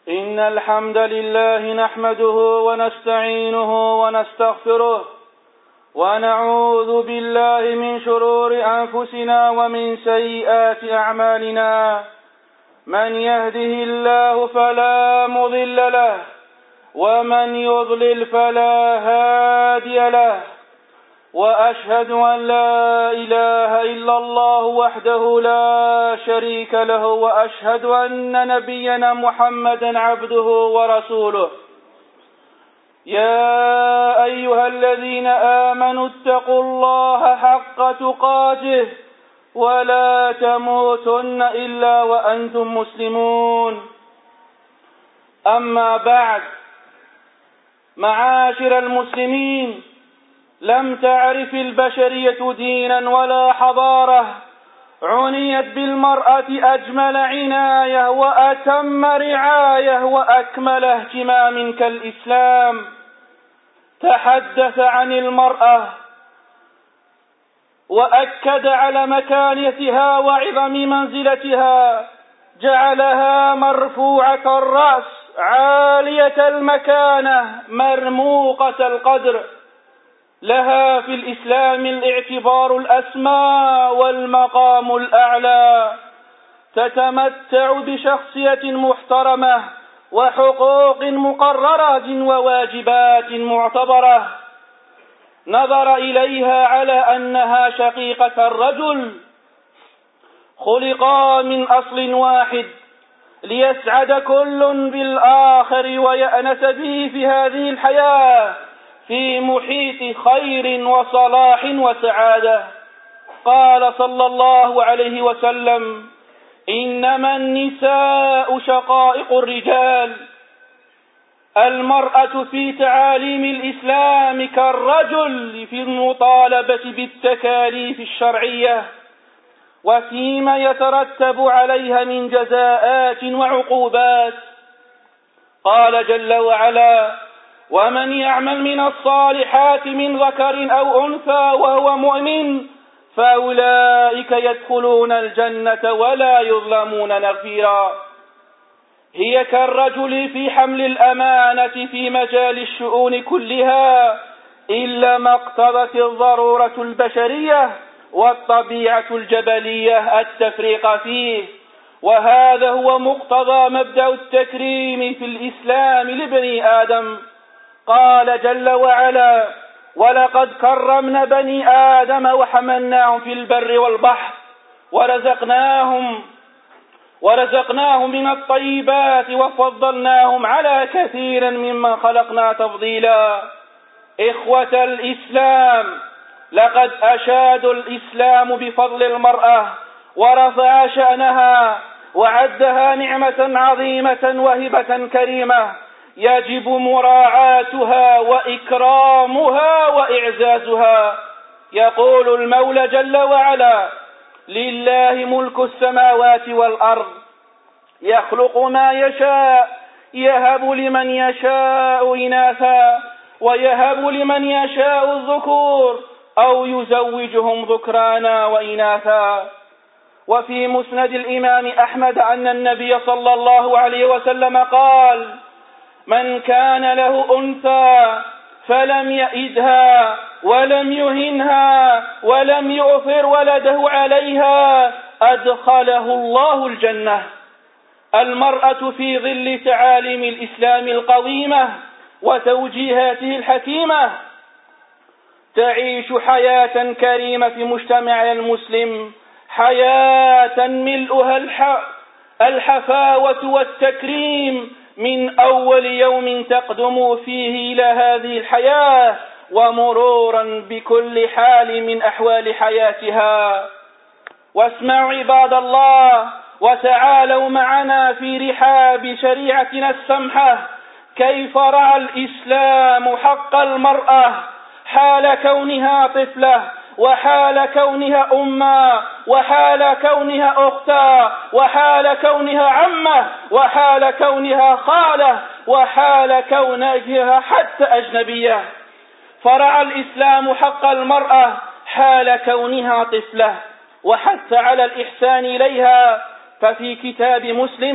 إن الحمد لله نحمده ونستعينه ونستغفره ونعوذ بالله من شرور أنفسنا ومن سيئات أعمالنا. من يهده الله فلا مضل له ومن يضلل فلا هادي له، وأشهد أن لا إله إلا الله وحده لا شريك له، وأشهد أن نبينا محمدا عبده ورسوله. يا أيها الذين آمنوا اتقوا الله حق تقاته ولا تموتن إلا وأنتم مسلمون. أما بعد، معاشر المسلمين، لم تعرف البشرية دينا ولا حضارة عنيت بالمرأة أجمل عناية وأتم رعاية وأكمل اهتمام كالإسلام. تحدث عن المرأة وأكد على مكانتها وعظم منزلتها، جعلها مرفوعة الرأس عالية المكانة مرموقة القدر، لها في الإسلام الاعتبار الأسمى والمقام الأعلى، تتمتع بشخصية محترمة وحقوق مقررة وواجبات معتبرة. نظر إليها على أنها شقيقة الرجل، خلقا من أصل واحد ليسعد كل بالآخر ويأنس به في هذه الحياة في محيط خير وصلاح وسعادة. قال صلى الله عليه وسلم: إنما النساء شقائق الرجال. المرأة في تعاليم الإسلام كالرجل في المطالبة بالتكاليف الشرعية وفيما يترتب عليها من جزاءات وعقوبات. قال جل وعلا: ومن يعمل من الصالحات من ذكر أو أنثى وهو مؤمن فأولئك يدخلون الجنة ولا يظلمون نقيرا. هي كالرجل في حمل الأمانة في مجال الشؤون كلها، إلا ما اقتضت الضرورة البشرية والطبيعة الجبلية التفريق فيه، وهذا هو مقتضى مبدأ التكريم في الإسلام لبني آدم. قال جل وعلا: ولقد كرمنا بني آدم وحملناهم في البر والبحر ورزقناهم من الطيبات وفضلناهم على كثير ممن خلقنا تفضيلا. إخوة الإسلام، لقد أشاد الإسلام بفضل المرأة ورفع شأنها وعدها نعمة عظيمة وهبة كريمة يجب مراعاتها وإكرامها وإعزازها. يقول المولى جل وعلا: لله ملك السماوات والأرض يخلق ما يشاء يهب لمن يشاء إناثا ويهب لمن يشاء الذكور أو يزوجهم ذكرانا وإناثا. وفي مسند الإمام أحمد أن النبي صلى الله عليه وسلم قال: من كان له أنثى فلم يئدها ولم يهنها ولم يؤثر ولده عليها أدخله الله الجنة. المرأة في ظل تعاليم الإسلام القويمة وتوجيهاته الحكيمة تعيش حياة كريمة في مجتمعنا المسلم، حياة ملؤها الحفاوة والتكريم من أول يوم تقدم فيه إلى هذه الحياة ومرورا بكل حال من أحوال حياتها. واسمعوا عباد الله وتعالوا معنا في رحاب شريعتنا السمحة كيف رعى الإسلام حق المرأة حال كونها طفلة، وحال كونها أمة، وحال كونها أختا، وحال كونها عمة، وحال كونها خالة، وحال كونها حتى أجنبية. فرعى الإسلام حق المرأة حال كونها طفلة وحث على الإحسان إليها. ففي كتاب مسلم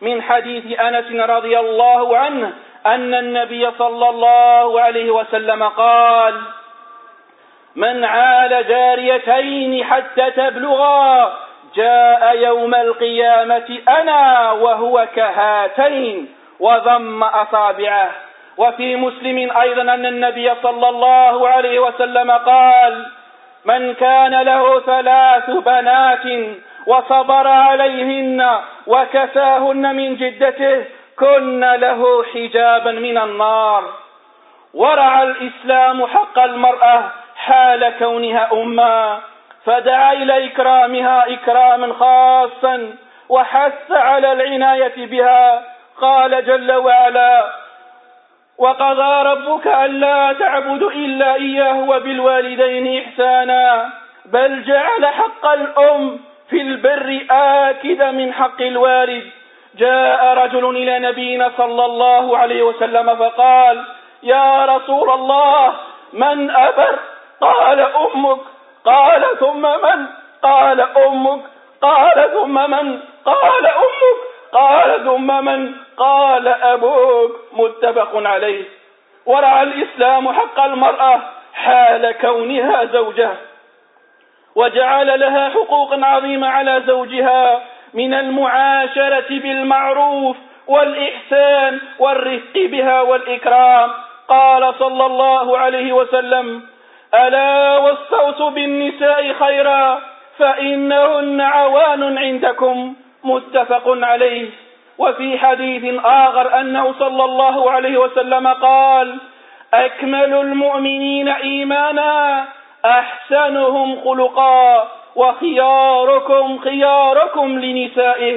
من حديث أنس رضي الله عنه أن النبي صلى الله عليه وسلم قال: من عال جاريتين حتى تبلغا جاء يوم القيامة أنا وهو كهاتين، وضم أصابعه. وفي مسلم أيضا أن النبي صلى الله عليه وسلم قال: من كان له 3 بنات وصبر عليهن وكساهن من جدته كن له حجابا من النار. ورعى الإسلام حق المرأة حال كونها أمّا، فدعا إلى إكرامها إكراما خاصا وحث على العناية بها. قال جل وعلا: وقضى ربك ألا تعبدوا إلا إياه وبالوالدين إحسانا. بل جعل حق الأم في البر آكد من حق الوالد. جاء رجل إلى نبينا صلى الله عليه وسلم فقال: يا رسول الله من أبر؟ قال: أمك. قال: ثم من؟ قال: أمك. قال: ثم من؟ قال: أمك. قال: ثم من؟ قال: أبوك. متفق عليه. ورعى الإسلام حق المرأة حال كونها زوجة، وجعل لها حقوقا عظيمة على زوجها من المعاشرة بالمعروف والإحسان والرفق بها والإكرام. قال صلى الله عليه وسلم: ألا واستوصوا بالنساء خيرا فإنهن عوان عندكم. متفق عليه. وفي حديث آخر أنه صلى الله عليه وسلم قال: أكمل المؤمنين إيمانا أحسنهم خلقا وخياركم خياركم لنسائه.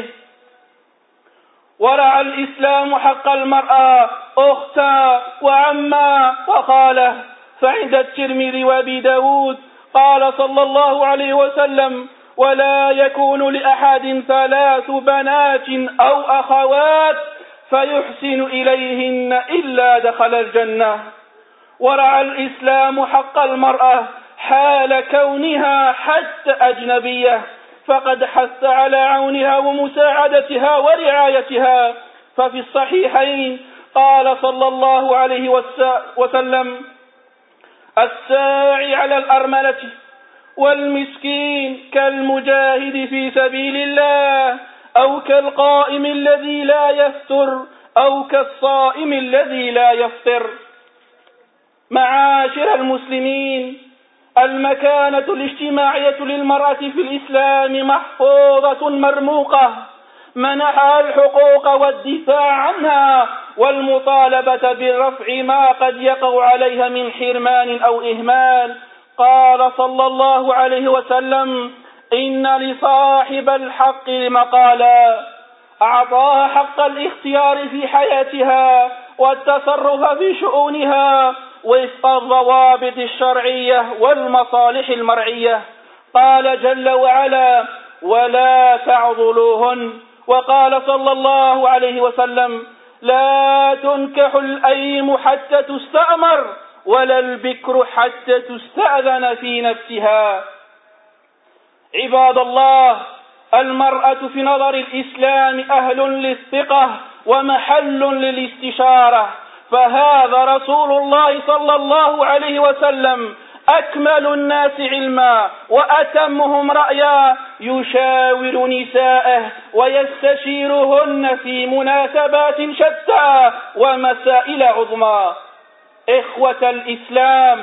ورعى الإسلام حق المرأة أختا وعما وخاله. فعند الترمذي وأبي داود قال صلى الله عليه وسلم: ولا يكون لأحد 3 بنات أو أخوات فيحسن إليهن إلا دخل الجنة. ورعى الإسلام حق المرأة حال كونها حتى أجنبية، فقد حث على عونها ومساعدتها ورعايتها. ففي الصحيحين قال صلى الله عليه وسلم: الساعي على الأرملة والمسكين كالمجاهد في سبيل الله، أو كالقائم الذي لا يفتر، أو كالصائم الذي لا يفطر. معاشر المسلمين، المكانة الاجتماعية للمرأة في الإسلام محفوظة مرموقة، منحها الحقوق والدفاع عنها والمطالبة برفع ما قد يقع عليها من حرمان أو إهمال. قال صلى الله عليه وسلم: إن لصاحب الحق مقالا، أعطاها حق الاختيار في حياتها والتصرف في شؤونها وفق الضوابط الشرعية والمصالح المرعية. قال جل وعلا: ولا تعضلوهن. وقال صلى الله عليه وسلم: لا تنكح الأيم حتى تستأمر ولا البكر حتى تستأذن في نفسها. عباد الله، المرأة في نظر الإسلام أهل للثقة ومحل للاستشارة، فهذا رسول الله صلى الله عليه وسلم أكمل الناس علما وأتمهم رأيا، يشاور نساءه ويستشيرهن في مناسبات شتى ومسائل عظمى. إخوة الإسلام،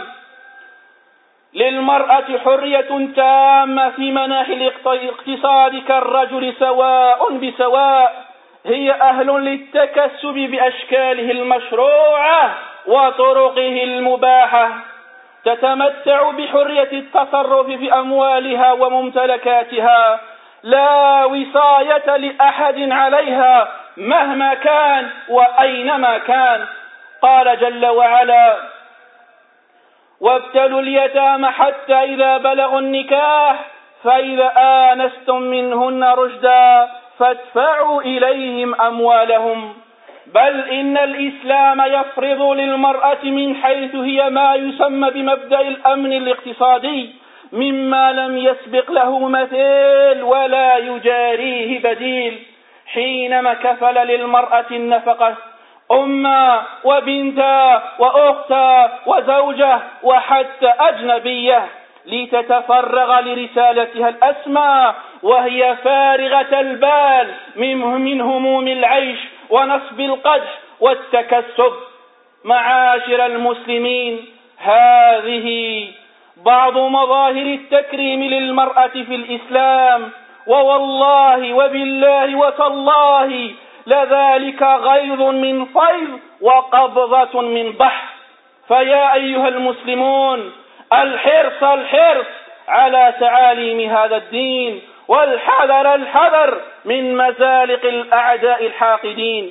للمرأة حرية تامة في مناحي الاقتصاد كالرجل سواء بسواء. هي أهل للتكسب بأشكاله المشروعة وطرقه المباحة، تتمتع بحرية التصرف في أموالها وممتلكاتها، لا وصاية لأحد عليها مهما كان وأينما كان. قال جل وعلا: وابتلوا اليتامى حتى إذا بلغوا النكاح فإذا آنستم منهن رشدا فادفعوا إليهم أموالهم. بل إن الإسلام يفرض للمرأة من حيث هي ما يسمى بمبدأ الأمن الاقتصادي مما لم يسبق له مثيل ولا يجاريه بديل، حينما كفل للمرأة النفقة أما وبنتا وأختا وزوجة وحتى أجنبية لتتفرغ لرسالتها الأسمى وهي فارغة البال من هموم العيش ونصب القدح والتكسب. معاشر المسلمين، هذه بعض مظاهر التكريم للمرأة في الإسلام، ووالله وبالله وتالله لذلك غيظ من فيض وقبضة من بحر. فيا أيها المسلمون، الحرص على تعاليم هذا الدين، والحذر من مزالق الأعداء الحاقدين.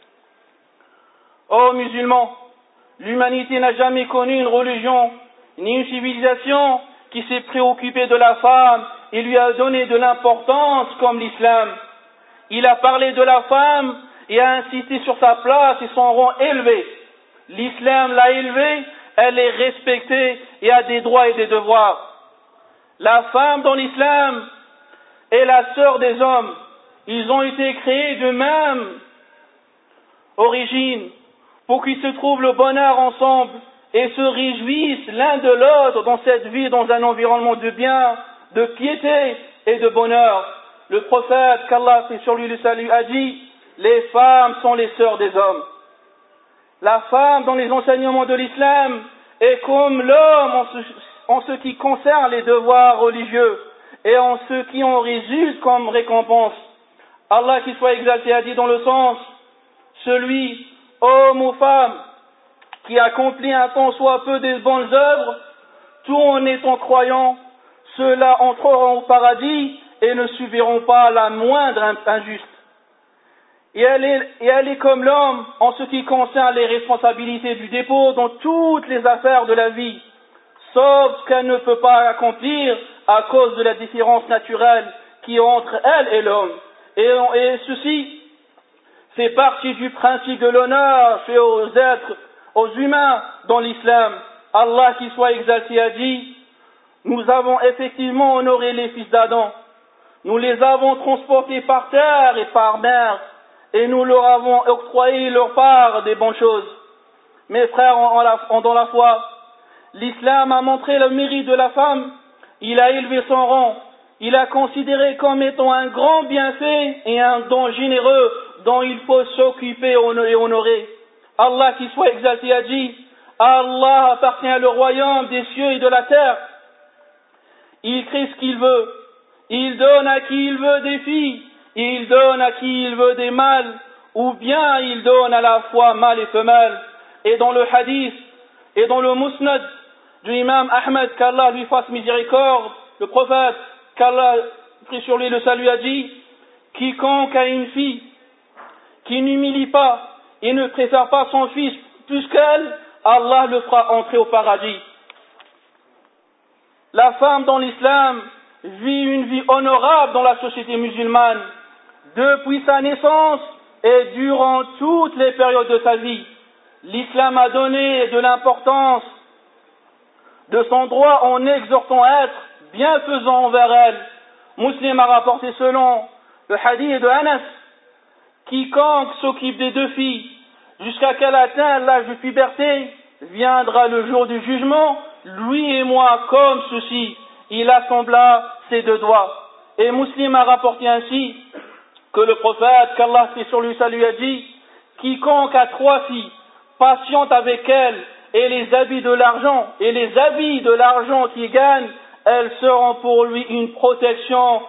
Ô musulmans, l'humanité n'a jamais connu une religion ni une civilisation qui s'est préoccupée de la femme et lui a donné de l'importance comme l'islam. Il a parlé de la femme et a insisté sur sa place et son rang élevé. L'islam l'a élevée, elle est respectée et a des droits et des devoirs. La femme dans l'islam est la sœur des hommes. Ils ont été créés de même origine pour qu'ils se trouvent le bonheur ensemble et se réjouissent l'un de l'autre dans cette vie, dans un environnement de bien, de piété et de bonheur. Le prophète, qu'Allah fait sur lui le salut, a dit: les femmes sont les sœurs des hommes. La femme dans les enseignements de l'islam est comme l'homme en ce qui concerne les devoirs religieux et en ce qui en résulte comme récompense. Allah qui soit exalté a dit dans le sens: celui, homme ou femme, qui accomplit un tant soit peu des bonnes œuvres, tout en étant croyant, ceux-là entreront au paradis et ne subiront pas la moindre injuste. Et elle est comme l'homme en ce qui concerne les responsabilités du dépôt dans toutes les affaires de la vie, sauf ce qu'elle ne peut pas accomplir à cause de la différence naturelle qui est entre elle et l'homme. Et ceci fait partie du principe de l'honneur fait aux êtres, aux humains dans l'islam. Allah qui soit exalté a dit: nous avons effectivement honoré les fils d'Adam, nous les avons transportés par terre et par mer, et nous leur avons octroyé leur part des bonnes choses. Mes frères dans la foi, l'islam a montré le mérite de la femme, il a élevé son rang, il a considéré comme étant un grand bienfait et un don généreux dont il faut s'occuper et honorer. Allah qui soit exalté a dit: Allah appartient le royaume des cieux et de la terre. Il crée ce qu'il veut, il donne à qui il veut des filles, il donne à qui il veut des mâles, ou bien il donne à la fois mâles et femelles. Et dans le hadith et dans le musnad du imam Ahmed, qu'Allah lui fasse miséricorde, le prophète, qu'Allah prie sur lui le salut, a dit: quiconque a une fille qui n'humilie pas et ne préfère pas son fils plus qu'elle, Allah le fera entrer au paradis. La femme dans l'islam vit une vie honorable dans la société musulmane, depuis sa naissance et durant toutes les périodes de sa vie. L'islam a donné de l'importance de son droit en exhortant à être bienfaisant envers elle. Muslim a rapporté selon le hadith de Anas: quiconque s'occupe des deux filles jusqu'à qu'elle atteigne l'âge de puberté, viendra le jour du jugement, lui et moi comme ceci. Il assembla ses deux doigts. Et Muslim a rapporté ainsi que le prophète, qu'Allah fait sur lui salut, a dit: quiconque a 3 filles, patiente avec elles, et les habits de l'argent qu'il gagne, elles seront pour lui une protection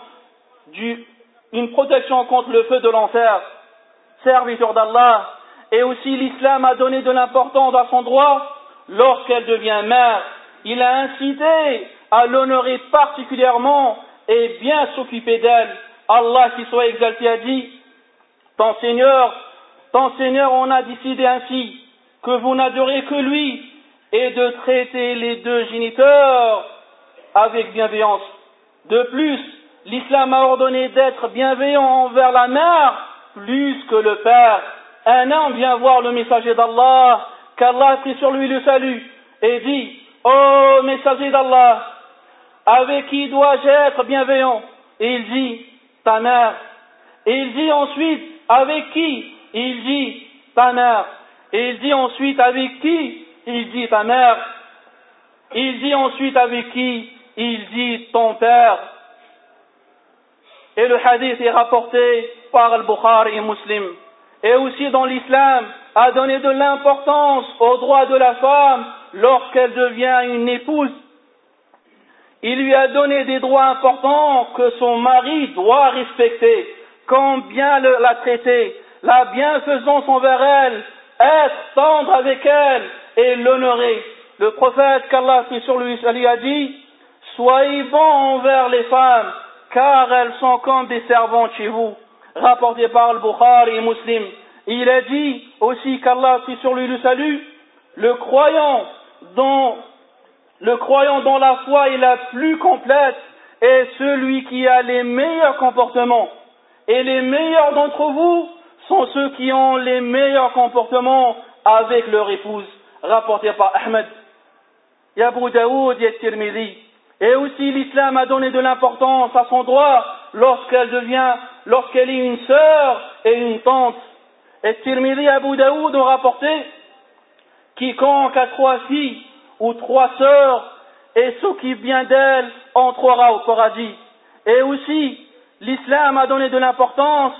contre le feu de l'enfer. Serviteur d'Allah. Et aussi l'islam a donné de l'importance à son droit lorsqu'elle devient mère. Il a incité à l'honorer particulièrement et bien s'occuper d'elle. Allah qui soit exalté a dit: ton Seigneur on a décidé ainsi que vous n'adorez que lui et de traiter les deux géniteurs avec bienveillance. De plus, l'islam a ordonné d'être bienveillant envers la mère plus que le père. Un homme vient voir le messager d'Allah, qu'Allah a pris sur lui le salut, et dit: ô messager d'Allah, avec qui dois-je être bienveillant? Et il dit: ta mère. Et il dit ensuite, avec qui? Il dit, ta mère. Et il dit ensuite, avec qui? Il dit, ta mère. Il dit ensuite, avec qui? Il dit, ton père. Et le hadith est rapporté par Al-Bukhari et Muslim. Et aussi dans l'islam, a donné de l'importance aux droits de la femme lorsqu'elle devient une épouse. Il lui a donné des droits importants que son mari doit respecter, comme bien la traiter, la bienfaisance envers elle, être tendre avec elle et l'honorer. Le prophète qu'Allah est sur lui a dit, soyez bons envers les femmes, car elles sont comme des servantes chez vous. Rapporté par Al-Bukhari et Muslim. Il a dit aussi qu'Allah est sur lui le salut, le croyant dont la foi est la plus complète est celui qui a les meilleurs comportements. Et les meilleurs d'entre vous sont ceux qui ont les meilleurs comportements avec leur épouse. Rapporté par Ahmed, Abu Daoud et Tirmidhi. Et aussi l'islam a donné de l'importance à son droit lorsqu'elle est une sœur et une tante. Et Tirmidhi et Abu Daoud ont rapporté, quiconque a 3 filles ou 3 sœurs et s'occupe bien d'elles entrera au paradis. Et aussi, l'islam a donné de l'importance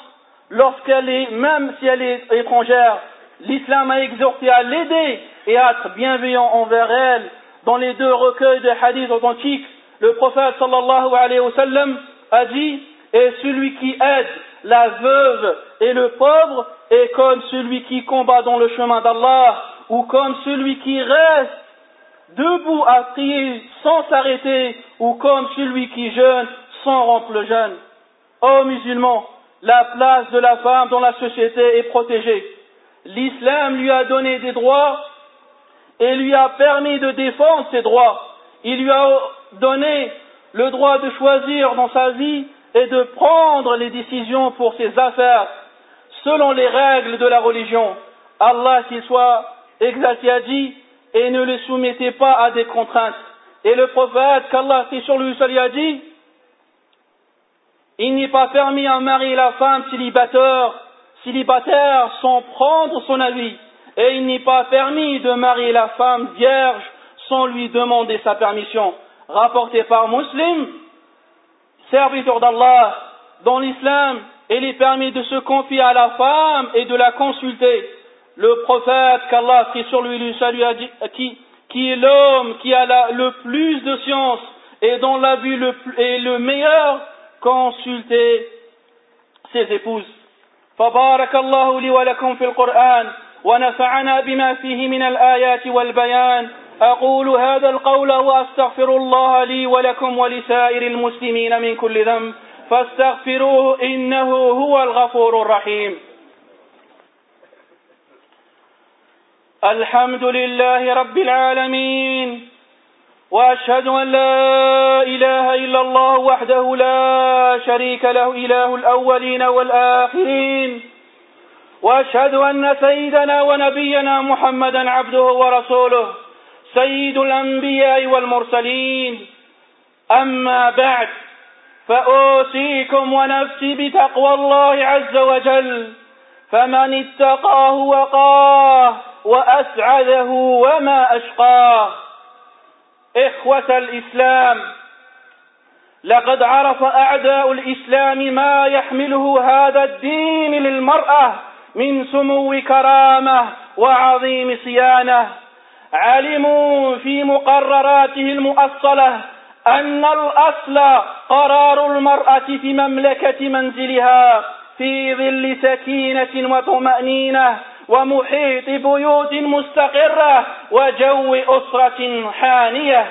même si elle est étrangère, l'islam a exhorté à l'aider et à être bienveillant envers elle. Dans les 2 recueils de hadiths authentiques, le prophète sallallahu alayhi wa sallam a dit, et celui qui aide la veuve et le pauvre est comme celui qui combat dans le chemin d'Allah, ou comme celui qui reste debout à prier sans s'arrêter, ou comme celui qui jeûne sans rompre le jeûne. Ô musulmans, la place de la femme dans la société est protégée. L'islam lui a donné des droits et lui a permis de défendre ses droits. Il lui a donné le droit de choisir dans sa vie et de prendre les décisions pour ses affaires selon les règles de la religion. Allah, qu'il soit exalté, a dit, et ne les soumettez pas à des contraintes. Et le prophète qu'Allah est sur lui a dit, il n'est pas permis à marier la femme célibataire sans prendre son avis, et il n'est pas permis de marier la femme vierge sans lui demander sa permission. Rapporté par Muslim, serviteur d'Allah, dans l'islam, il est permis de se confier à la femme et de la consulter. Le prophète qu'Allah prie sur lui a dit, qui est l'homme qui a le plus de science et dont la vue est le meilleur, consulter ses épouses. فبارك الله لي ولكم في القرآن ونفعنا بما فيه من الآيات والبيان. أقول هذا القول وأستغفر الله لي ولكم ولسائر المسلمين من كل ذنب فاستغفروه إنه هو الغفور الرحيم. الحمد لله رب العالمين وأشهد أن لا إله إلا الله وحده لا شريك له إله الأولين والآخرين وأشهد أن سيدنا ونبينا محمدا عبده ورسوله سيد الأنبياء والمرسلين. أما بعد فأوصيكم ونفسي بتقوى الله عز وجل فمن اتقاه وقاه وأسعده وما أشقاه. إخوة الإسلام، لقد عرف أعداء الإسلام ما يحمله هذا الدين للمرأة من سمو كرامة وعظيم صيانة. علموا في مقرراته المؤصلة أن الأصل قرار المرأة في مملكة منزلها في ظل سكينة وطمأنينة ومحيط بيوت مستقرة وجو أسرة حانية.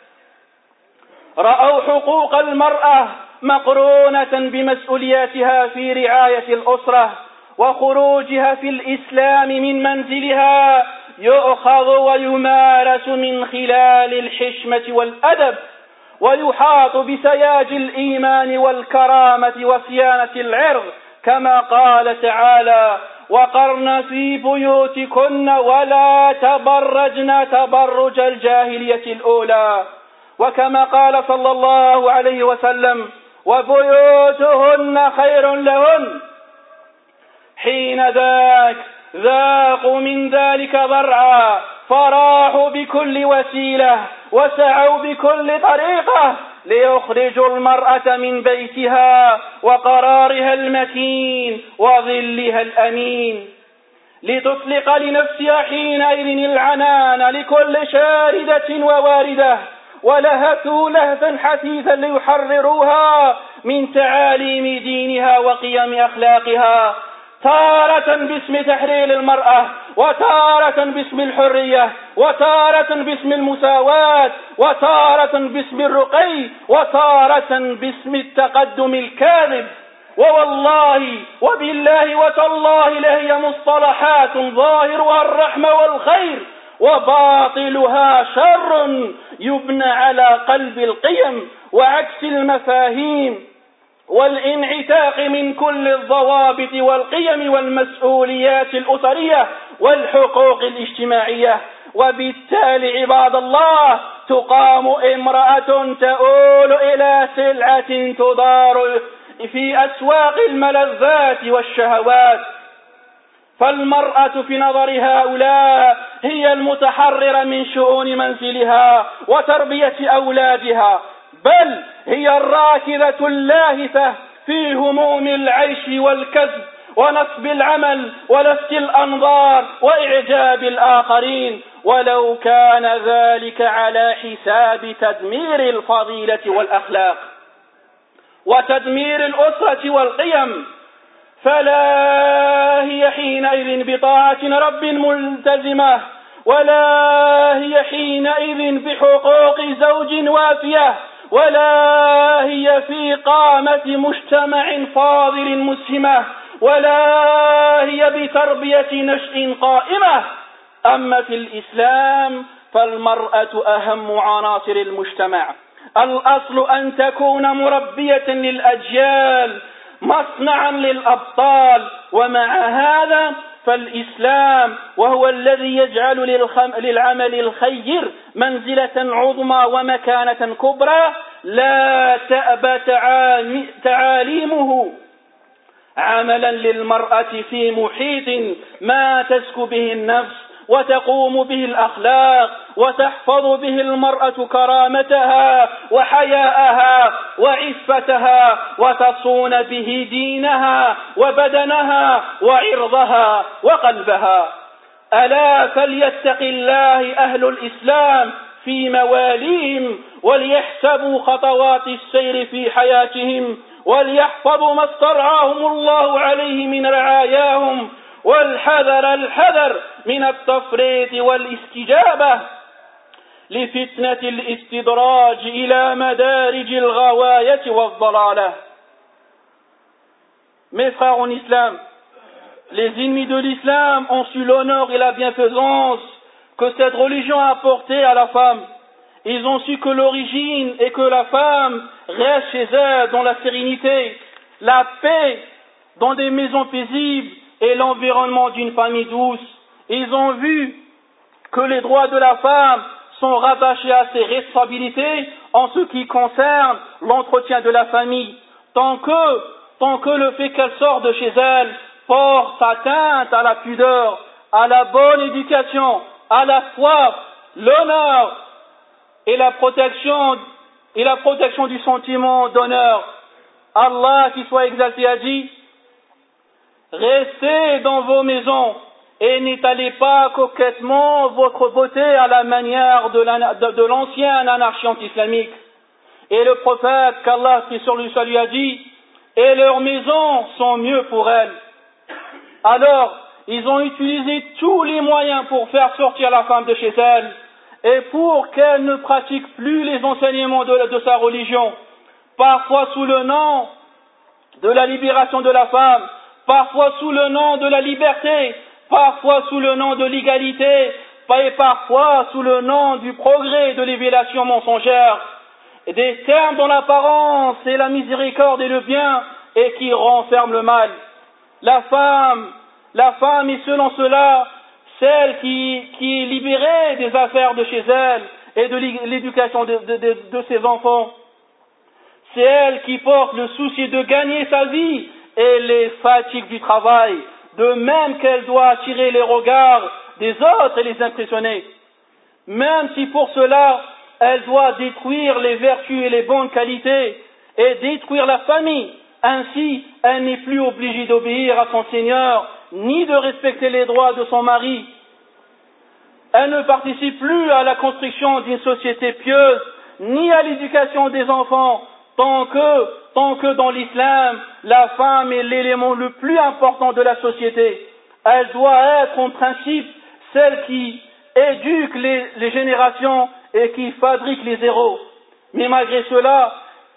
رأوا حقوق المرأة مقرونة بمسؤولياتها في رعاية الأسرة وخروجها في الإسلام من منزلها يؤخذ ويمارس من خلال الحشمة والأدب ويحاط بسياج الإيمان والكرامة وصيانة العرض كما قال تعالى وقرن في بيوتكن ولا تبرجن تبرج الجاهلية الأولى وكما قال صلى الله عليه وسلم وبيوتهن خير لهن حين ذاقوا من ذلك ضرعا فراحوا بكل وسيلة وسعوا بكل طريقة ليخرجوا المرأة من بيتها وقرارها المكين وظلها الأمين، لتطلق لنفسها حينئذ العنان لكل شاردة وواردة، ولهثوا لهثا حثيثا ليحرروها من تعاليم دينها وقيم أخلاقها، تارة باسم تحرير المرأة، وتارة باسم الحرية، وتارة باسم المساواة، وتارة باسم الرقي، وتارة باسم التقدم الكاذب. ووالله وبالله وتالله لهي مصطلحات ظاهرها الرحمة والخير وباطلها شر يبنى على قلب القيم وعكس المفاهيم والانعتاق من كل الضوابط والقيم والمسؤوليات الأسرية والحقوق الاجتماعية. وبالتالي عباد الله تقام امرأة تؤول إلى سلعة تدار في أسواق الملذات والشهوات. فالمرأة في نظر هؤلاء هي المتحررة من شؤون منزلها وتربية أولادها، بل هي الراكدة اللاهثة في هموم العيش والكسب ونصب العمل ولفت الأنظار وإعجاب الآخرين، ولو كان ذلك على حساب تدمير الفضيلة والأخلاق وتدمير الأسرة والقيم، فلا هي حينئذ بطاعة رب ملتزمة، ولا هي حينئذ بحقوق زوج وافية، ولا هي في قامة مجتمع فاضل مسهمة، ولا هي بتربية نشء قائمة. أما في الإسلام فالمرأة أهم عناصر المجتمع، الأصل أن تكون مربية للأجيال مصنعا للأبطال. ومع هذا فالإسلام وهو الذي يجعل للعمل الخير منزلة عظمى ومكانة كبرى لا تأبى تعاليمه عملا للمرأة في محيط ما تسكو به النفس وتقوم به الأخلاق وتحفظ به المرأة كرامتها وحياءها وعفتها وتصون به دينها وبدنها وعرضها وقلبها. ألا فليتق الله أهل الإسلام في مواليهم وليحسبوا خطوات السير في حياتهم وليحفظوا ما استرعاهم الله عليه من رعاياهم، والحذر من التفريط والاستجابة لفتنة الاستدراج إلى مدارج الغواية والضلالة. Mes frères en islam, les ennemis de l'islam ont su l'honneur et la bienfaisance que cette religion a apporté à la femme. Ils ont su que l'origine est que la femme reste chez elle dans la sérénité, la paix, dans des maisons paisibles et l'environnement d'une famille douce. Ils ont vu que les droits de la femme sont rattachés à ses responsabilités en ce qui concerne l'entretien de la famille, tant que le fait qu'elle sorte de chez elle porte atteinte à la pudeur, à la bonne éducation, à la foi, l'honneur et la protection du sentiment d'honneur. Allah, qui soit exalté, a dit: restez dans vos maisons et n'étalez pas coquettement votre beauté à la manière de l'ancienne anarchie anti-islamique. Et le prophète, qu'Allah qui sur lui soit lui a dit: et leurs maisons sont mieux pour elles. Alors, ils ont utilisé tous les moyens pour faire sortir la femme de chez elle et pour qu'elle ne pratique plus les enseignements de sa religion, parfois sous le nom de la libération de la femme, parfois sous le nom de la liberté, parfois sous le nom de l'égalité, et parfois sous le nom du progrès et de l'élévation mensongère, des termes dont l'apparence est la miséricorde et le bien et qui renferment le mal. La femme est selon cela celle qui est libérée des affaires de chez elle et de l'éducation de ses enfants. C'est elle qui porte le souci de gagner sa vie et les fatigues du travail, de même qu'elle doit attirer les regards des autres et les impressionner. Même si pour cela, elle doit détruire les vertus et les bonnes qualités et détruire la famille. Ainsi, elle n'est plus obligée d'obéir à son Seigneur, ni de respecter les droits de son mari. Elle ne participe plus à la construction d'une société pieuse, ni à l'éducation des enfants, tant que dans l'islam, la femme est l'élément le plus important de la société. Elle doit être en principe celle qui éduque les générations et qui fabrique les héros. Mais malgré cela,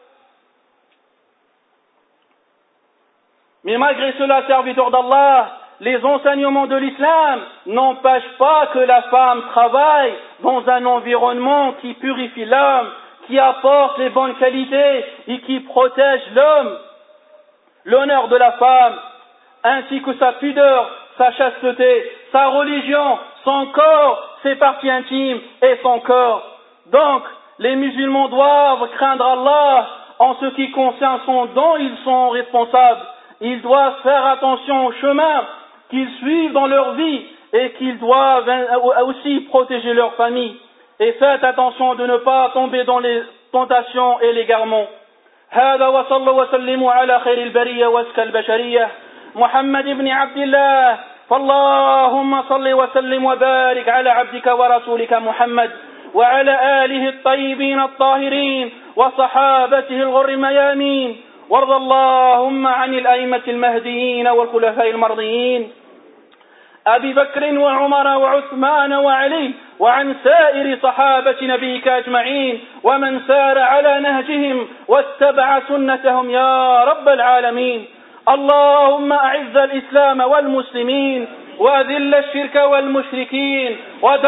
serviteurs d'Allah, les enseignements de l'islam n'empêchent pas que la femme travaille dans un environnement qui purifie l'homme, qui apporte les bonnes qualités et qui protège l'homme. L'honneur de la femme, ainsi que sa pudeur, sa chasteté, sa religion, son corps, ses parties intimes et son corps. Donc, les musulmans doivent craindre Allah en ce qui concerne son dont ils sont responsables. Ils doivent faire attention au chemin qu'ils suivent dans leur vie et qu'ils doivent aussi protéger leur famille. Et faites attention de ne pas tomber dans les tentations et l'égarement. هذا وصلى وسلموا على خير البرية وأزكى البشرية محمد بن عبد الله فاللهم صل وسلم وبارك على عبدك ورسولك محمد وعلى آله الطيبين الطاهرين وصحابته الغر الميامين وارض اللهم عن الأئمة المهديين والخلفاء المرضيين أبي بكر وعمر وعثمان وعلي وعن سائر صحابة نبيك أجمعين ومن سار على نهجهم واتبع سنتهم يا رب العالمين. اللهم أعز الإسلام والمسلمين وأذل الشرك والمشركين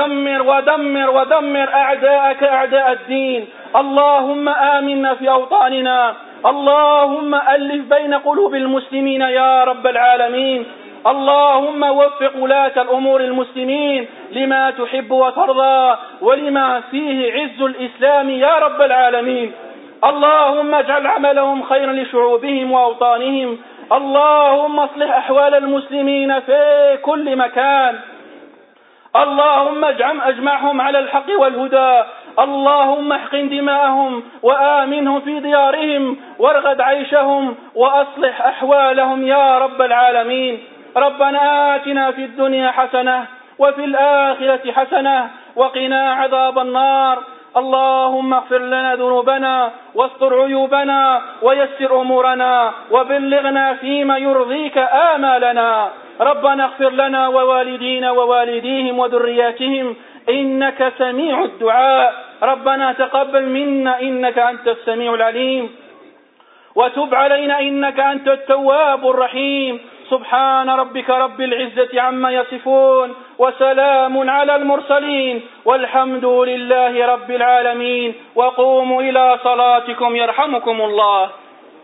ودمر أعداءك أعداء الدين. اللهم آمنا في أوطاننا. اللهم ألف بين قلوب المسلمين يا رب العالمين. اللهم وفق ولاة الأمور المسلمين لما تحب وترضى ولما فيه عز الإسلام يا رب العالمين. اللهم اجعل عملهم خيرا لشعوبهم وأوطانهم. اللهم اصلح أحوال المسلمين في كل مكان. اللهم اجمعهم على الحق والهدى. اللهم احقن دماءهم وآمنهم في ديارهم وارغد عيشهم وأصلح أحوالهم يا رب العالمين. ربنا آتنا في الدنيا حسنة وفي الآخرة حسنة وقنا عذاب النار. اللهم اغفر لنا ذنوبنا واستر عيوبنا ويسر أمورنا وبلغنا فيما يرضيك آمالنا. ربنا اغفر لنا ووالدينا ووالديهم وذرياتهم إنك سميع الدعاء. ربنا تقبل منا إنك أنت السميع العليم وتب علينا إنك أنت التواب الرحيم. سبحان ربك رب العزة عما يصفون وسلام على المرسلين والحمد لله رب العالمين. وقوموا إلى صلاتكم يرحمكم الله.